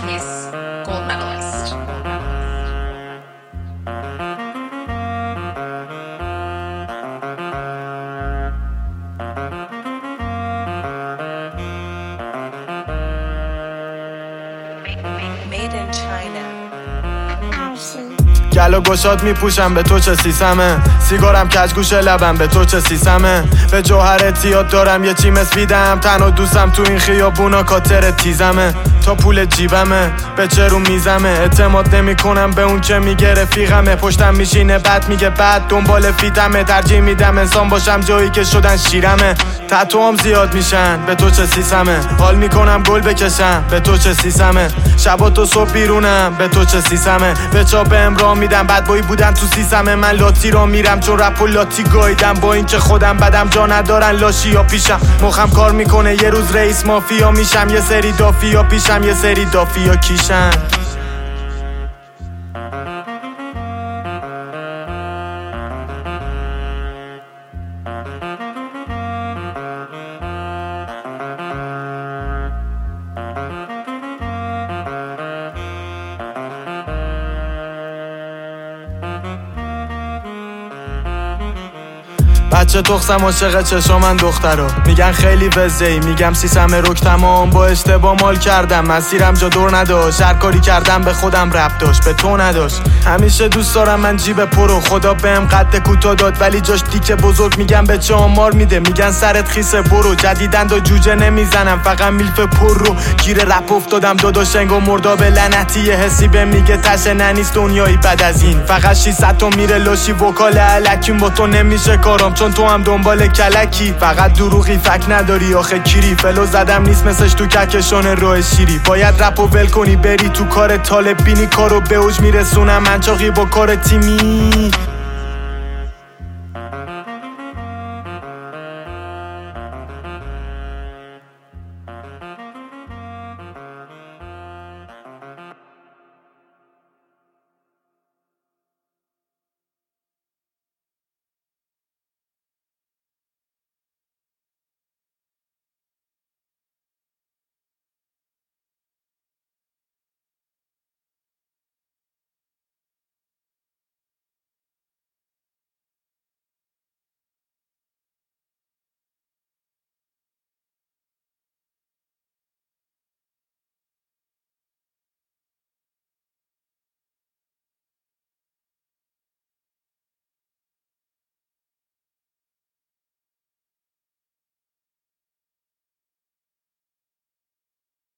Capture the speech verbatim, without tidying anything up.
case gold medalist. Made in China. گلو گشاد میپوشم به تو چه سیسمه، سیگارم کج گوشه لبم به تو چه سیسمه. به جوهرت یاد دارم یه چی مسویدم، تنها دوستم تو این خیابونا کاتر تیزمه. تا پول جیبمه به چه رو میزمه، اعتماد نمی کنم به اون چه میگه رفیقمه. پشتم میشینه بعد میگه بعد دنبال فیتمه، ترجیح میدم انسان باشم جایی که شدن شیرمه. تتوام زیاد میشن به تو چه سیسمه، حال میکنم گل بکشم به تو چه سیسمه. شبا تو صبح بیرونم به تو چه سیسمه، به چاپ امرام میدم بد بایی بودن تو سیسمه. من لاتی را میرم چون رپ و لاتی گایدم، با این که خودم بدم جا ندارن لاشی یا پیشم. مخم کار میکنه یه روز رئیس مافیا میشم، یه سری دافی یا پیشم یه سری دافی یا کیشم. بچه تخصم عاشق چشا من دخترا، میگن خیلی وزهی میگم سیسمه رک تمام. با اشتباه مال کردم مسیرم جا دور نداشت، هر کاری کردم به خودم رب داشت به تو نداشت. همیشه دوست دارم من جیب پرو، خدا بهم قد کوتاه داد ولی جاش دیک بزرگ. میگم به چه آمار میده میگن سرت خیسه برو، جدیدن دا جوجه نمیزنم فقط میلف پر رو. گیر رپ افتادم داداش انگار مرداب لعنتی، یه حسی به میگه تشه ننیست دنیایی بعد از این. فقط شیصد تا میره لاشی وکال الکیم، با تو نمیشه کارم چون تو هم دنبال کلکی. فقط دروغی فک نداری آخه کیری، فلو زدم نیست مثلش تو کهکشان راه شیری. باید رپ و ول کنی بری تو کار طالب بینی، کارو به اوج میرسونم منچاقی با کار تیمی.